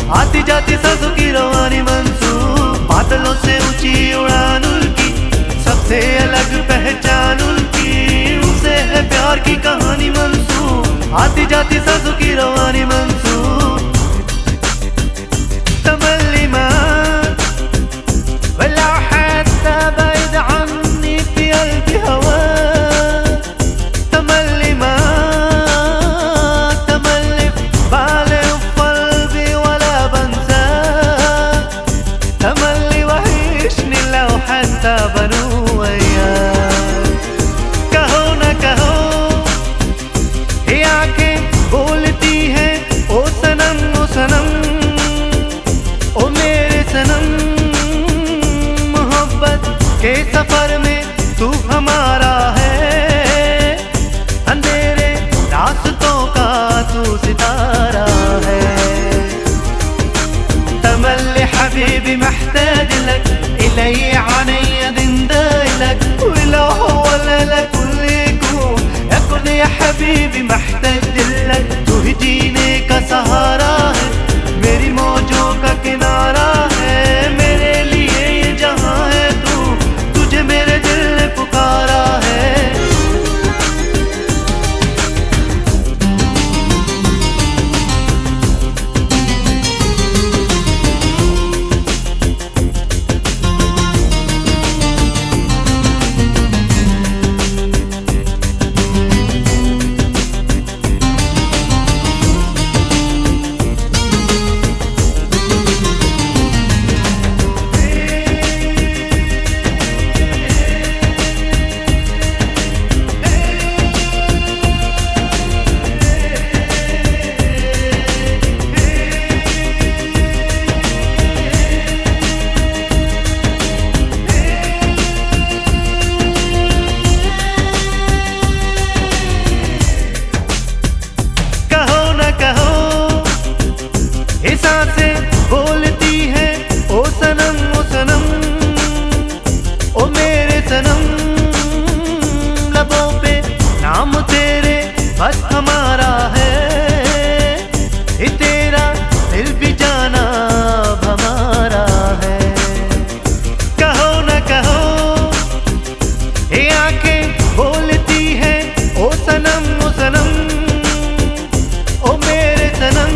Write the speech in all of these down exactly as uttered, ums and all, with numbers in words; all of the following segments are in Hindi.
आती जाती सांसों की रवानी मंसूर, बादलों से ऊंची उड़ान उनकी, सबसे अलग पहचान उनकी, उनसे है प्यार की कहानी मंसूर। आती जाती सांसों की रवानी मंसूर, तमल्ली मां वला हत्ता बैद अन्नी في قلبي هواك، تملي معاك تملي في بالي وفي قلبي ولا بنساك، تملي وحشني لو حتى بنو وياك। कहो न कहो ये आंखें बोलती हैं ओ सनम ओ सनम ओ मेरे सनम, मोहब्बत के सफर में तू हमारा है, अंधेरे रास्तों का तू सितारा है। تملي حبيبي محتاج لك، إلي عيني دنداي لك، ولو هو لك كل يكون يكون يا حبيبي محتاج لك। तू ही जीने का सहारा है, मेरी मौजों का किनारा है, मेरे लिए ये जहां है तू, तुझे मेरे दिल ने पुकारा है। सांसें बोलती है ओ सनम ओ सनम ओ मेरे सनम, लबों पे नाम तेरे बस हमारा है, ये तेरा दिल भी जाना अब हमारा है। कहो न कहो ये आंखें बोलती है ओ सनम ओ सनम ओ मेरे सनम,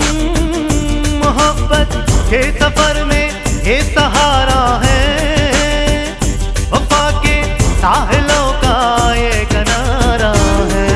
मोहब्बत के सफर में ये सहारा है, वफा के साहिलों का ये किनारा है।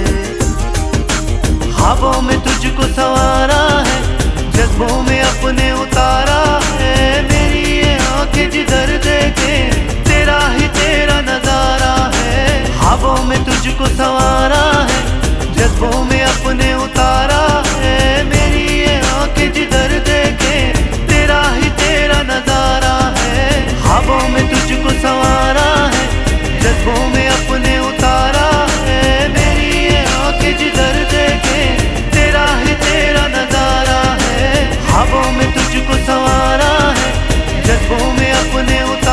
ख्वाबों में तुझको संवारा है, जज्बों में अपने उतारा है, मेरी ये आंखें जिधर देखे तेरा ही तेरा नजारा है। ख्वाबों में तुझको संवारा है, जज्बों में अपने उतारा है, मेरी ये आंखें जिधर देखे तेरा ही तेरा नजारा है। ख्वाबों में तुझको संवारा है, जज्बों में अपने उतारा है, मेरी ये आंखें जिधर देखे तेरा ही तेरा नजारा है। ख्वाबों में तुझको संवारा है, जज्बों में अपने उतारा